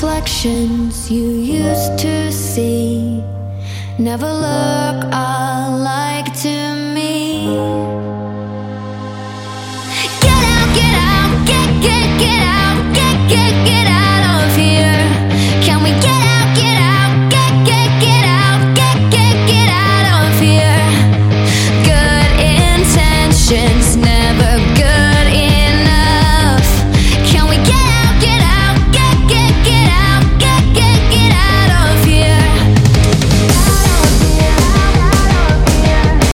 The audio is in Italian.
reflections you used to see never look alike to me.